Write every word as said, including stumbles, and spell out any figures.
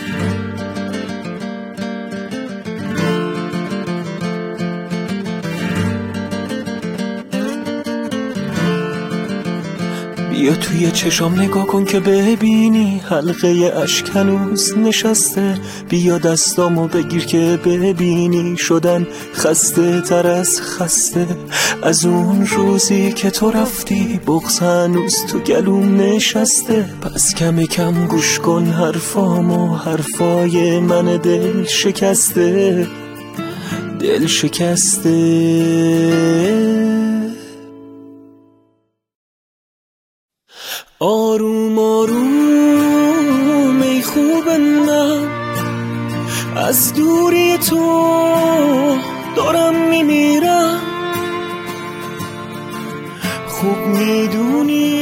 بیا توی چشام نگاه کن که ببینی حلقه اشک هنوز نشسته. بیا دستامو بگیر که ببینی شدن خسته تر از خسته. از اون روزی که تو رفتی بغض هنوز تو گلوم نشسته. پس کم کم گوش کن حرفامو، حرفای من دل شکسته، دل شکسته. آروم آروم ای خوب من، از دوری تو دارم میمیرم. خوب میدونی